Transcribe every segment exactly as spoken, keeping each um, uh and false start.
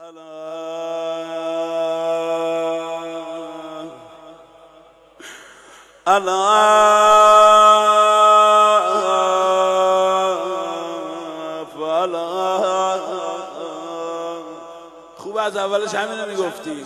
خوب از اولش همینو میگفتی.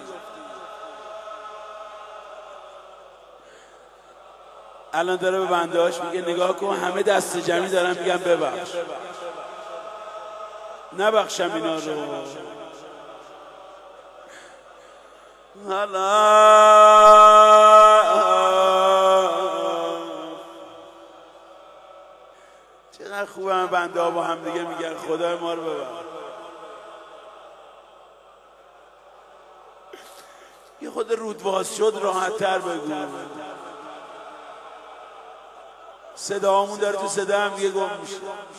الان داره به بندهاش میگه نگاه کن همه دست جمعی دارن میگن ببخش، نبخشم اینا رو. چقدر خوبه هم بنده ها با هم دیگه میگن خدای ما رو ببخش. یه خود رودواز شد راحت تر بگو. صدا همون داره تو صدا هم دیگه گم میشه.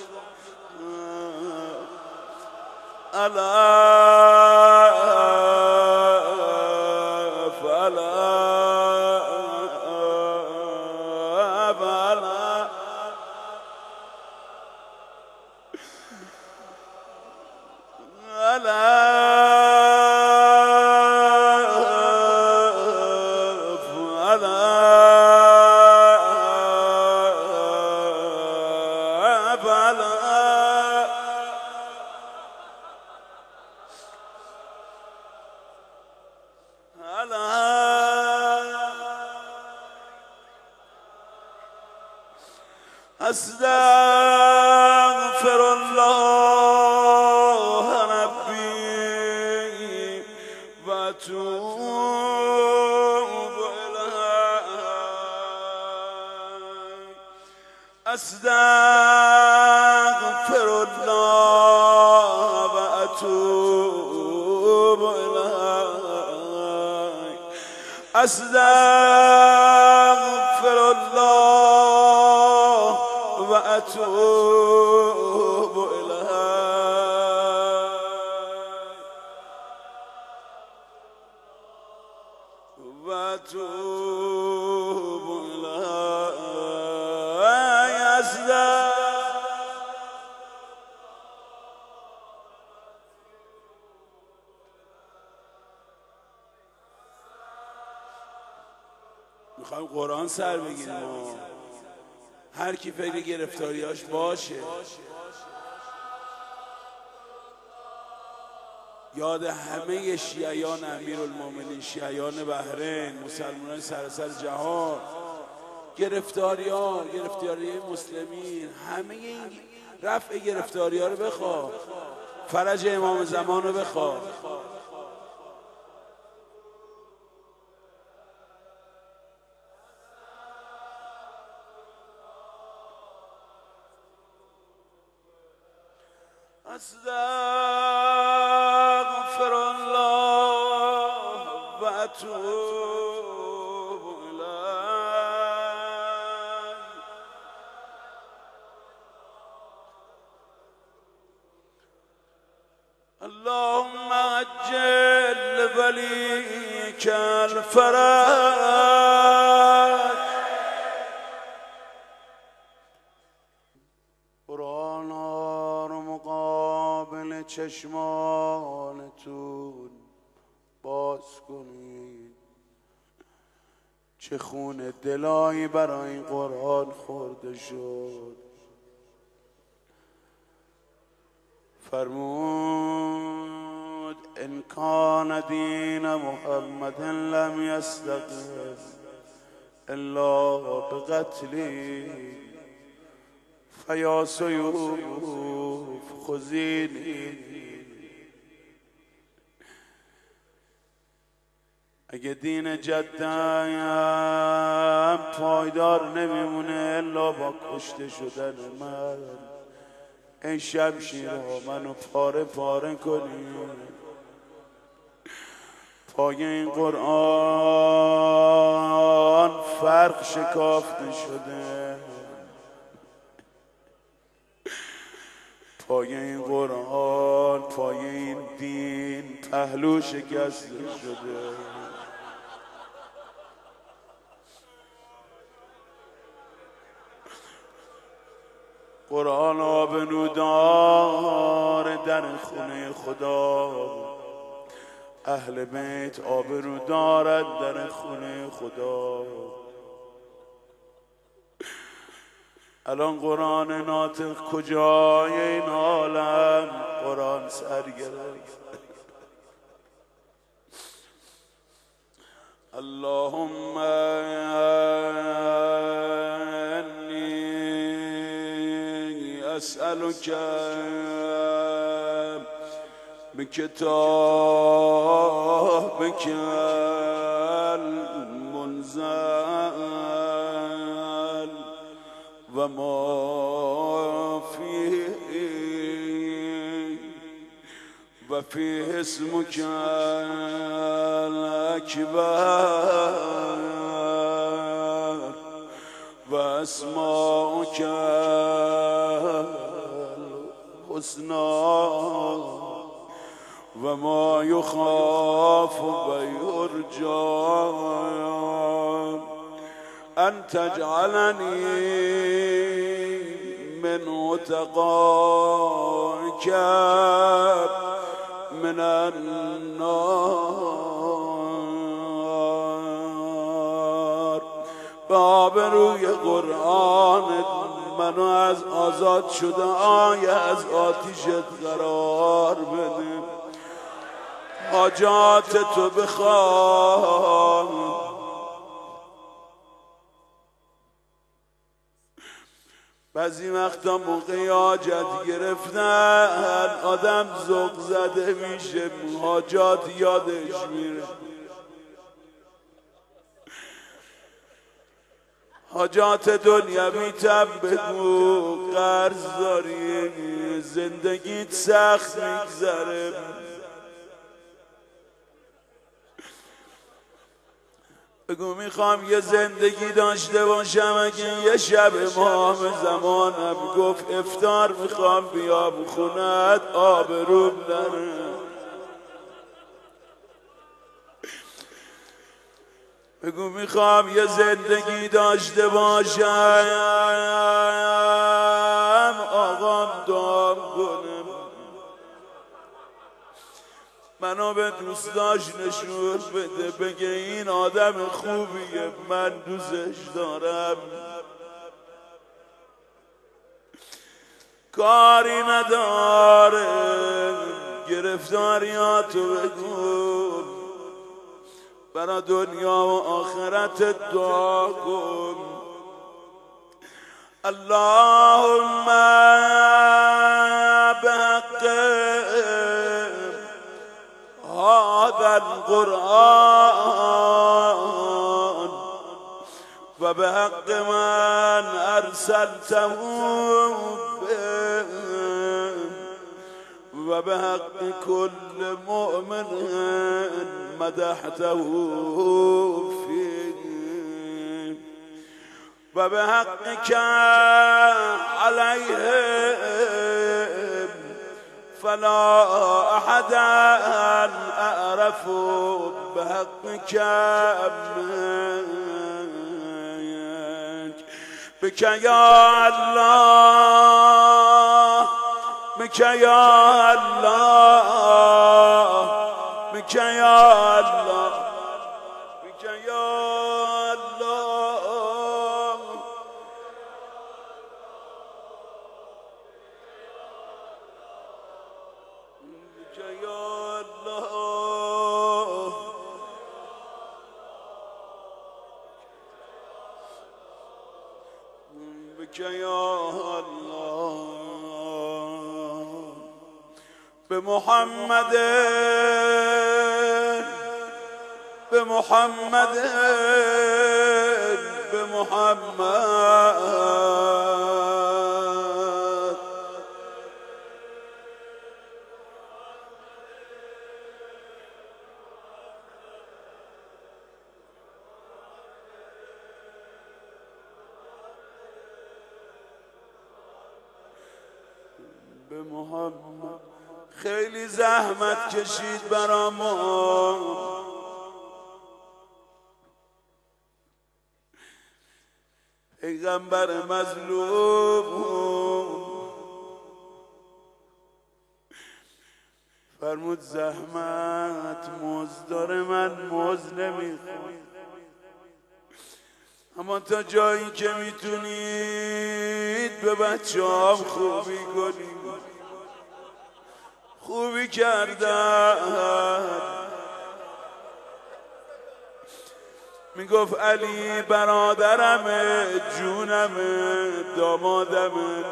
استغفر الله ربي واتوب إليه. استغفر الله واتوب إليه. استغفر الله واتوب إليه. واتوب إليه. میخوایم قرآن سر بگیریم. هر کی فکر گرفتاریاش باشه یاد همه شیعیان امیرالمومنین، شیعیان بحرین، مسلمانان سراسر جهان، گرفتاریان، گرفتاری مسلمین، همه این رفع گرفتاری ها رو بخواه، فرج امام زمان رو بخواه. استغفر الله واتوب إليه. اللهم عجل لوليك الفرج. چشمانتون باز کنید. چه خون دلایی برای این قرآن خورده شد. فرمود ان کان دین محمد لم یستقم الا بقتلی فیا سیوف خذینی. اگه دین جدم پایدار نمیمونه الا با کشته شدن من، ای شمشیرها منو پاره پاره کنی. پای این قرآن فرق شکافته شده. پای این قرآن، پای این دین پهلو شکسته شده. قرآن آبرودار در خونه خدا، اهل بیت آبرو دارد در خونه خدا. الان قرآن ناطق کجای این عالم؟ قرآن سر گرفت. اللهم انی اسألک بکتابک المنزل و ما فیه و فیه اسمک الاکبر و اسماؤک الحسنی و ما یخاف و یرجا ان تجعلنی من عتقائک من النار. به آبروی قرآن منو از آزاد شده آی از آتیشت قرار بده. حاجات تو بخواه. بعضی وقتا موقع حاجت گرفتن آدم ذوق زده میشه، حاجات یادش میره. حاجات دنیوی تب بگو، قرض داری، زندگیت سخت میگذره، بگو میخوام یه زندگی داشته باشم اگه یه شب امام زمانم گفت افطار میخوام بیام خونت آبروم نره. بگو میخوام یه زندگی داشته باشم آقام دعا کنم منو به دوستاش نشون بده، بگه این آدم خوبیه من دوستش دارم. کاری نداره گرفتاریاتو بگو، برا دنیا و آخرت دعا کن. اللهم بحق هذا القرآن و بحق من ارسلته به و بحق كل مؤمن مدحته فيه و بحقك عليهم فلا أحد أعرف بحقك منك. بك يا الله بك يا الله بك يا الله بك يا الله بك يا الله بك يا الله بمحمد بمحمد بمحمد بمحمد. خیلی زحمت کشید برامون، پیغمبر مظلوم فرمود زحمت مزد داره، من مزد نمیخوام، اما تا جایی که میتونید به بچه هم خوبی کنید. خوبی کردن. میگفت علی برادرمه، جونمه، دامادمه.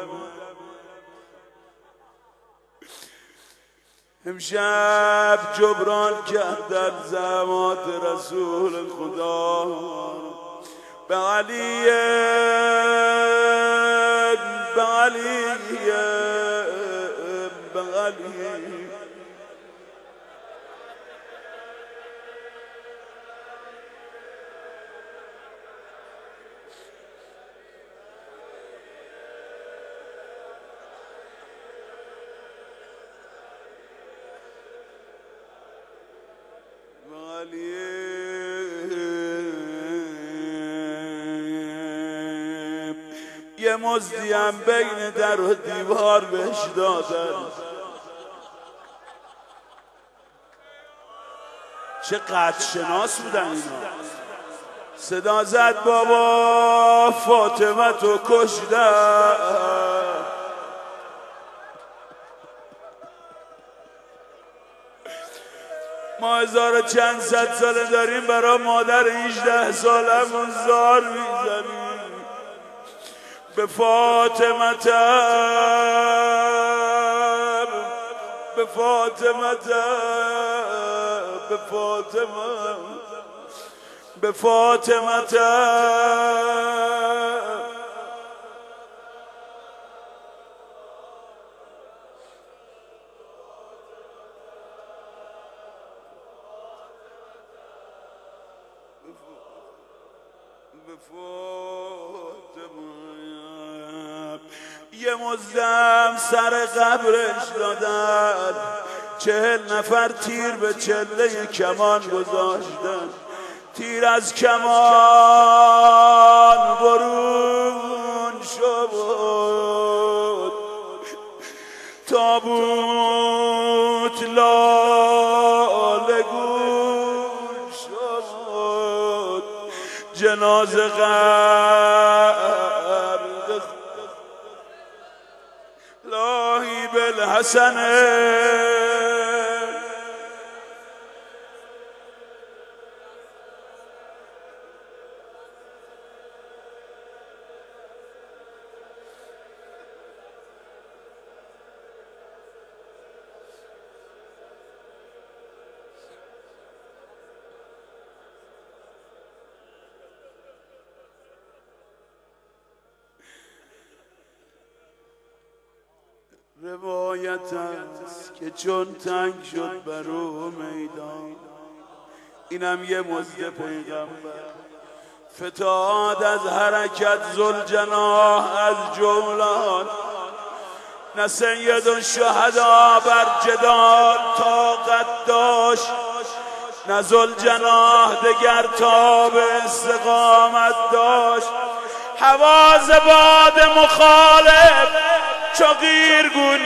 امشب جبران کردن زحمات رسول خدا به علی، به علی، به علی. یه مزدی هم بین در و دیوار بهش دادن. چه قدر شناس بودن اینا. صدا زد بابا فاطمه تو کشتن. ما هزار و چند صد ساله داریم برای مادر هجده سالمون زار میزنیم. به فاطمه تر، به فاطمه تر، به فاطمه، به فاطمه تر. یه مزدم سر قبرش دادن، چهل نفر تیر به چله کمان گذاشتن. تیر از کمان برون شد، تابوت لاله گون شد. جنازه غرق لاهی بالحسنه. روایت است که چون تنگ شد برو میدان، اینم یه مزد پیغمبر فتاد از حرکت ذوالجناح از جولان. نه سید الشهدا بر جدال طاقت داشت، نه ذوالجناح دگر تاب استقامت داشت. حواز باد مخالف چو قیرگون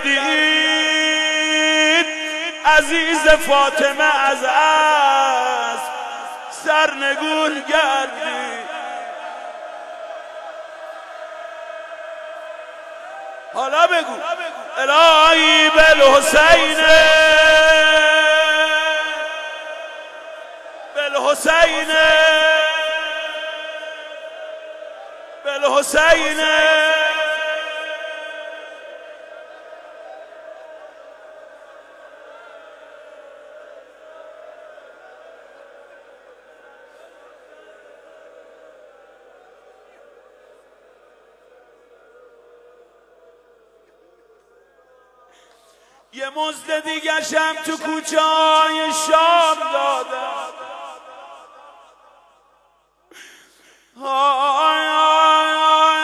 گردید، عزیز فاطمه از اسب سرنگون گردید. حالا بگو الهی بالحسین، بالحسین، بالحسین. یه مزد دیگه شم تو کوچه های شام دادم. آی آی آی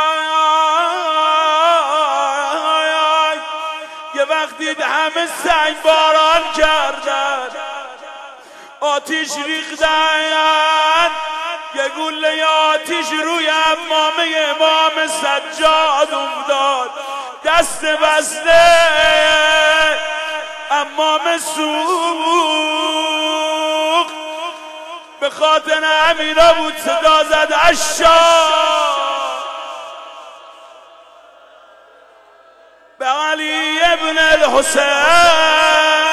آی آی. یه وقت دید همه سنگ باران کردن، آتیش ریختن. یه گوله آتیش روی امامه امام سجاد افتاد. دست بسته اما مسوق به خاطر امیرا بود صدا زد عشاق به علی ابن الحسین.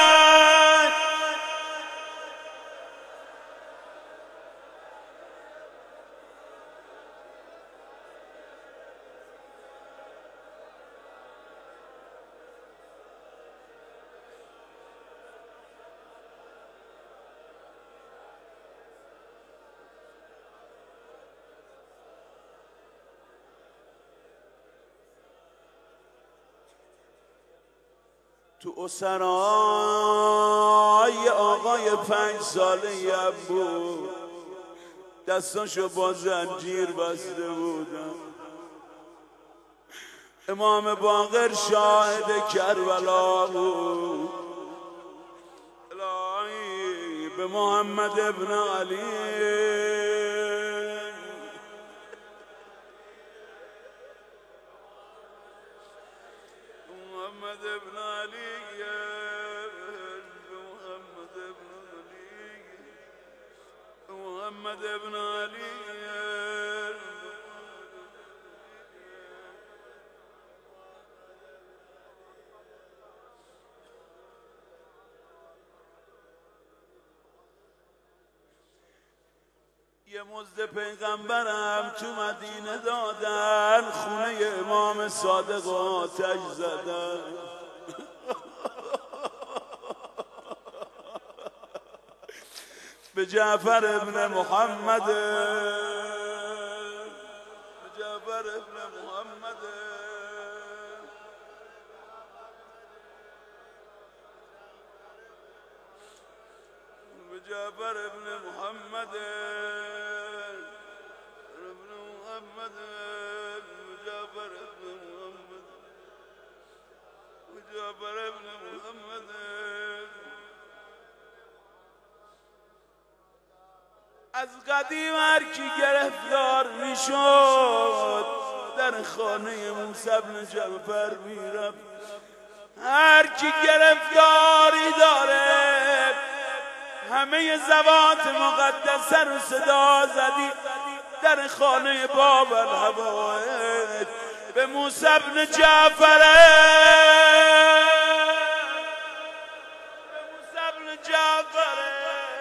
تو اسرای آقای پنج ساله هم بود، دستاشو با زنجیر بسته بودم. امام باقر شاهد کربلا بود. الهی به محمد ابن علی محمد ابن علی محمد ابن علی محمد ابن علی یه مزد پیغمبرم تو مدینه دادن، خونه امام صادق آتش زدن. به جعفر ابن محمد به جعفر ابن محمد به جعفر ابن محمد ابن محمد به جعفر ابن محمد به جعفر ابن محمد از قدیم هر کی گرفتار میشد در خانه موسی بن جعفر میرفت. هر کی گرفتاری داره همه زوات مقدسه رو صدا زدی در خانه باب الحوائج به موسی بن جعفر به موسی بن جعفر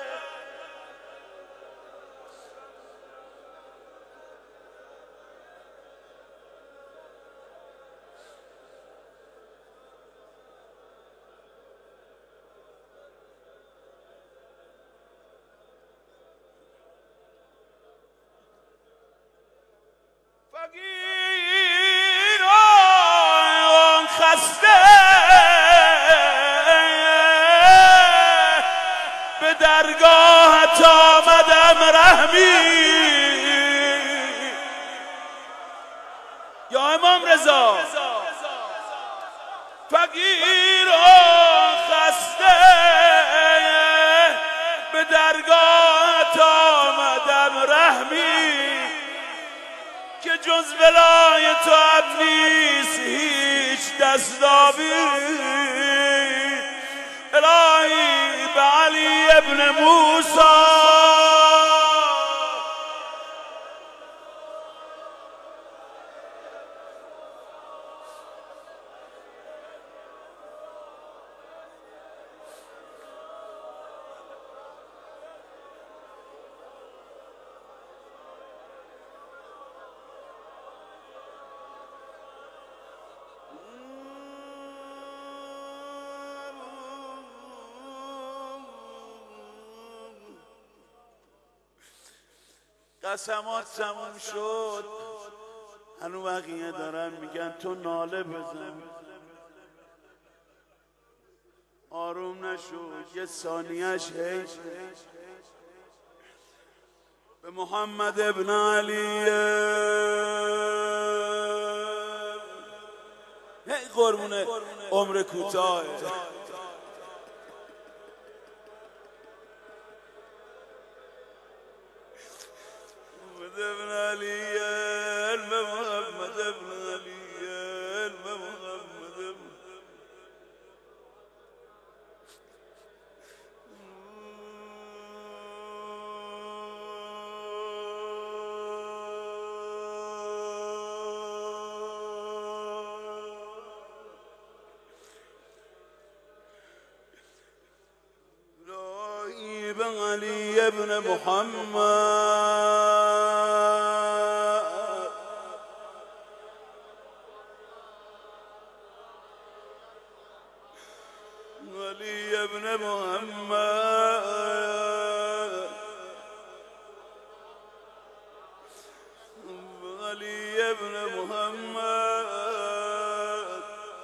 فقیر آن خسته به درگاهت آمدم رحمی. یا امام رضا فقیر آن خسته به درگاهت آمدم رحمی که جز ولای تو هم نیست هیچ دستاوی. الهی به علی ابن موسی قسمات تموم شد. هنو بقیه دارن میگن تو ناله بزن. آروم نشد یه ثانیهش هی به محمد ابن علی هی قربونه عمر کوتاه ابن علی محمد ابن علی محمد بن علي بن محمد علي بن محمد علي بن محمد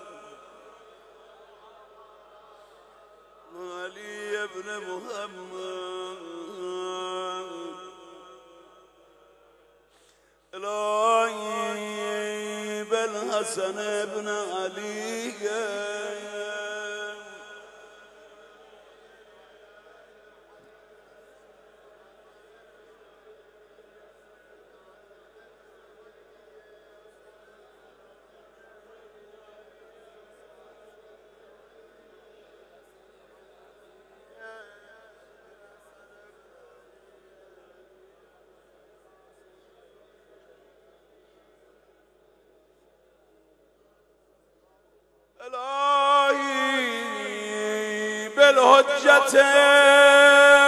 علي بن محمد الهي بالحسن بن علي الهي بالهجة